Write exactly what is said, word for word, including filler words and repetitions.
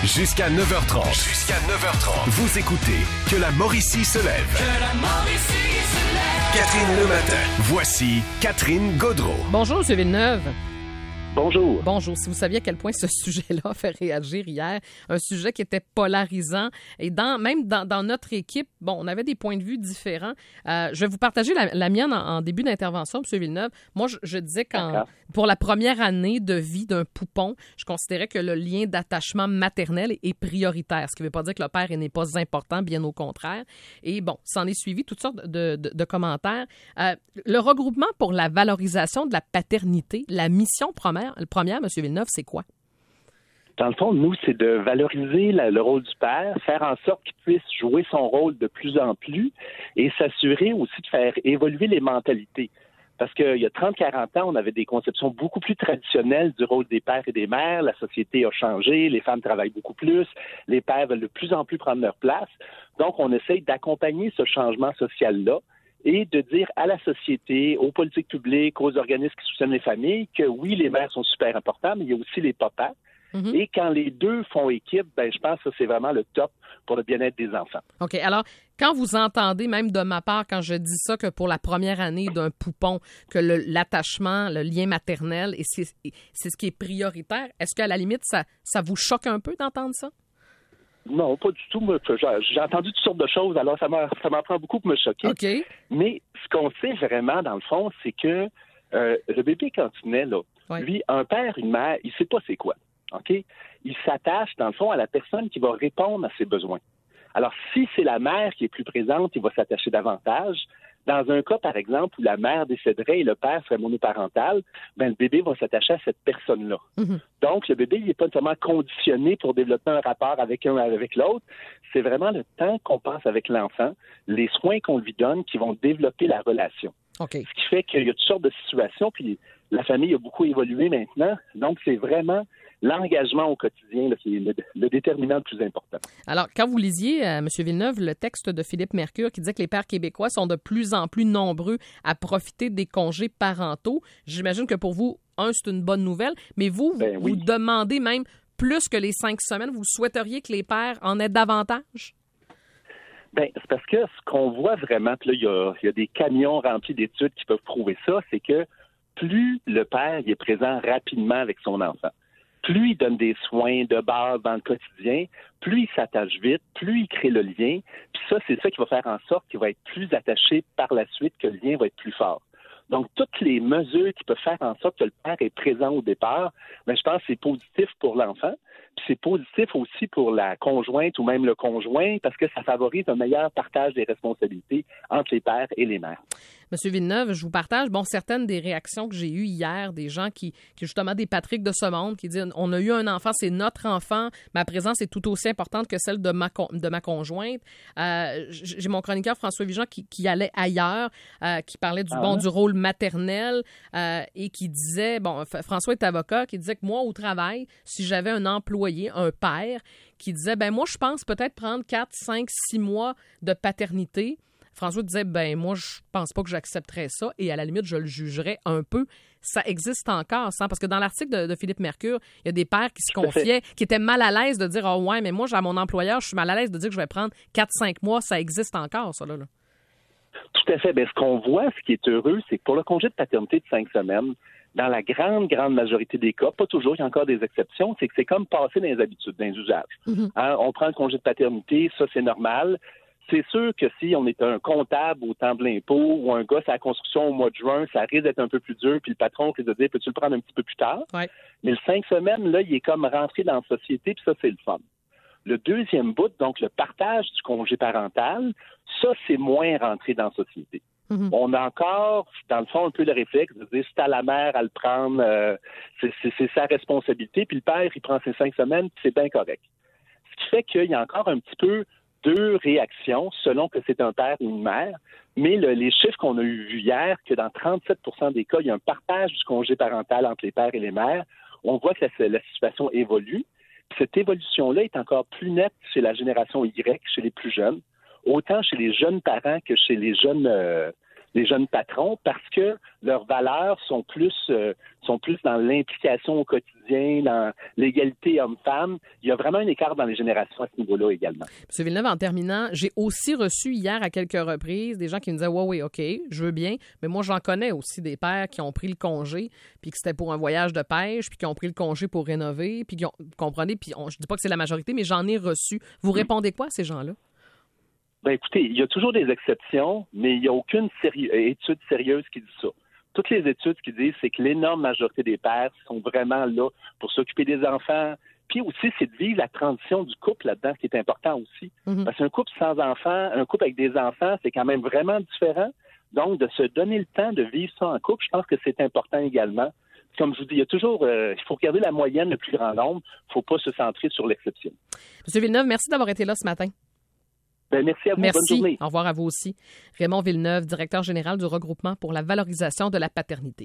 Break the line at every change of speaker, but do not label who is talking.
Jusqu'à neuf heures trente. Jusqu'à neuf heures trente. Vous écoutez Que la Mauricie se lève. Que la Mauricie se lève. Catherine le matin. Voici Catherine Gaudreault.
Bonjour, M. Villeneuve.
Bonjour.
Bonjour. Si vous saviez à quel point ce sujet-là a fait réagir hier, un sujet qui était polarisant et dans, même dans, dans notre équipe, bon, on avait des points de vue différents. Euh, je vais vous partager la, la mienne en, en début d'intervention, M. Villeneuve. Moi, je, je disais qu'en pour la première année de vie d'un poupon, je considérais que le lien d'attachement maternel est prioritaire, ce qui ne veut pas dire que le père n'est pas important, bien au contraire. Et bon, s'en est suivi toutes sortes de, de, de commentaires. Euh, le regroupement pour la valorisation de la paternité, la mission première, Le première, M. Villeneuve, c'est quoi?
Dans le fond, nous, c'est de valoriser la, le rôle du père, faire en sorte qu'il puisse jouer son rôle de plus en plus et s'assurer aussi de faire évoluer les mentalités. Parce qu'il y a trente à quarante ans, on avait des conceptions beaucoup plus traditionnelles du rôle des pères et des mères. La société a changé, les femmes travaillent beaucoup plus, les pères veulent de plus en plus prendre leur place. Donc, on essaye d'accompagner ce changement social-là et de dire à la société, aux politiques publiques, aux organismes qui soutiennent les familles que oui, les mères sont super importants, mais il y a aussi les papas. Mm-hmm. Et quand les deux font équipe, ben je pense que c'est vraiment le top pour le bien-être des enfants.
OK. Alors, quand vous entendez, même de ma part, quand je dis ça, que pour la première année d'un poupon, que le, l'attachement, le lien maternel, et c'est, c'est ce qui est prioritaire, est-ce qu'à la limite, ça, ça vous choque un peu d'entendre ça?
Non, pas du tout. Moi, j'ai entendu toutes sortes de choses, alors ça, m'a, ça m'en prend beaucoup pour me choquer.
Okay.
Mais ce qu'on sait vraiment, dans le fond, c'est que euh, le bébé, quand il naît, là, ouais. lui, un père, une mère, il sait pas c'est quoi. OK? Il s'attache, dans le fond, à la personne qui va répondre à ses besoins. Alors, si c'est la mère qui est plus présente, il va s'attacher davantage. Dans un cas, par exemple, où la mère décéderait et le père serait monoparental, ben, le bébé va s'attacher à cette personne-là. Mm-hmm. Donc, le bébé, il n'est pas nécessairement conditionné pour développer un rapport avec un avec l'autre. C'est vraiment le temps qu'on passe avec l'enfant, les soins qu'on lui donne qui vont développer la relation.
Okay.
Ce qui fait qu'il y a toutes sortes de situations, puis la famille a beaucoup évolué maintenant. Donc, c'est vraiment l'engagement au quotidien là, qui est le, le déterminant le plus important.
Alors, quand vous lisiez, euh, M. Villeneuve, le texte de Philippe Mercure qui disait que les pères québécois sont de plus en plus nombreux à profiter des congés parentaux, j'imagine que pour vous, un, c'est une bonne nouvelle, mais vous, ben, vous, oui. vous demandez même plus que les cinq semaines, vous souhaiteriez que les pères en aient davantage?
Bien, c'est parce que ce qu'on voit vraiment, puis là, il y a, il y a des camions remplis d'études qui peuvent prouver ça, c'est que plus le père il est présent rapidement avec son enfant, plus il donne des soins de base dans le quotidien, plus il s'attache vite, plus il crée le lien. Puis ça, c'est ça qui va faire en sorte qu'il va être plus attaché par la suite, que le lien va être plus fort. Donc, toutes les mesures qui peuvent faire en sorte que le père est présent au départ, bien, je pense que c'est positif pour l'enfant. Puis c'est positif aussi pour la conjointe ou même le conjoint parce que ça favorise un meilleur partage des responsabilités entre les pères et les mères.
Monsieur Villeneuve, je vous partage, bon, certaines des réactions que j'ai eues hier, des gens qui, qui justement, des Patrick de ce monde, qui disent, on a eu un enfant, c'est notre enfant, ma présence est tout aussi importante que celle de ma, de ma conjointe. Euh, j'ai mon chroniqueur François Vigent qui, qui allait ailleurs, euh, qui parlait du, ah, bon, du rôle maternel euh, et qui disait, bon, François est avocat, qui disait que moi, au travail, si j'avais un employé, un père, qui disait, ben moi, je pense peut-être prendre quatre, cinq, six mois de paternité. François disait, ben moi, je pense pas que j'accepterais ça et à la limite, je le jugerais un peu. Ça existe encore, ça, parce que dans l'article de, de Philippe Mercure, il y a des pères qui se confiaient, qui étaient mal à l'aise de dire, oh ouais, mais moi, j'ai à mon employeur, je suis mal à l'aise de dire que je vais prendre quatre, cinq mois. Ça existe encore, ça, là. là.
Tout à fait. Bien, ce qu'on voit, ce qui est heureux, c'est que pour le congé de paternité de cinq semaines, dans la grande, grande majorité des cas, pas toujours, il y a encore des exceptions, c'est que c'est comme passer dans les habitudes, dans les usages. Mm-hmm. Hein, on prend le congé de paternité, ça, c'est normal. C'est sûr que si on est un comptable au temps de l'impôt ou un gars à la construction au mois de juin, ça risque d'être un peu plus dur, puis le patron risque de dire, peux-tu le prendre un petit peu plus tard?
Ouais.
Mais le cinq semaines, là, il est comme rentré dans la société, puis ça, c'est le fun. Le deuxième bout, donc le partage du congé parental, ça, c'est moins rentré dans la société. Mm-hmm. On a encore, dans le fond, un peu le réflexe de dire, c'est à la mère à le prendre, euh, c'est, c'est, c'est sa responsabilité, puis le père, il prend ses cinq semaines, puis c'est bien correct. Ce qui fait qu'il y a encore un petit peu deux réactions selon que c'est un père ou une mère, mais le, les chiffres qu'on a eu vus hier, que dans trente-sept pour cent des cas, il y a un partage du congé parental entre les pères et les mères, on voit que la, la situation évolue. Puis cette évolution-là est encore plus nette chez la génération Y, chez les plus jeunes, autant chez les jeunes parents que chez les jeunes euh, les jeunes patrons parce que leurs valeurs sont plus euh, sont plus dans l'implication au quotidien, dans l'égalité homme-femme. Il y a vraiment un écart dans les générations à ce niveau-là également.
M. Villeneuve, en terminant, j'ai aussi reçu hier à quelques reprises des gens qui me disaient « Ouais, oui, OK, je veux bien, mais moi, j'en connais aussi des pères qui ont pris le congé, puis que c'était pour un voyage de pêche, puis qui ont pris le congé pour rénover, puis qui ont, vous comprenez, puis on, je dis pas que c'est la majorité, mais j'en ai reçu. Vous répondez quoi à ces gens-là?
Ben écoutez, il y a toujours des exceptions, mais il n'y a aucune séri- étude sérieuse qui dit ça. Toutes les études qui disent, c'est que l'énorme majorité des pères sont vraiment là pour s'occuper des enfants. Puis aussi, c'est de vivre la transition du couple là-dedans, qui est important aussi. Mm-hmm. Parce qu'un couple sans enfants, un couple avec des enfants, c'est quand même vraiment différent. Donc, de se donner le temps de vivre ça en couple, je pense que c'est important également. Comme je vous dis, il y a toujours, euh, il faut regarder la moyenne le plus grand nombre. Il ne faut pas se centrer sur l'exception.
M. Villeneuve, merci d'avoir été là ce matin.
Ben, merci à vous.
Merci.
Bonne journée.
Au revoir à vous aussi. Raymond Villeneuve, directeur général du regroupement pour la valorisation de la paternité.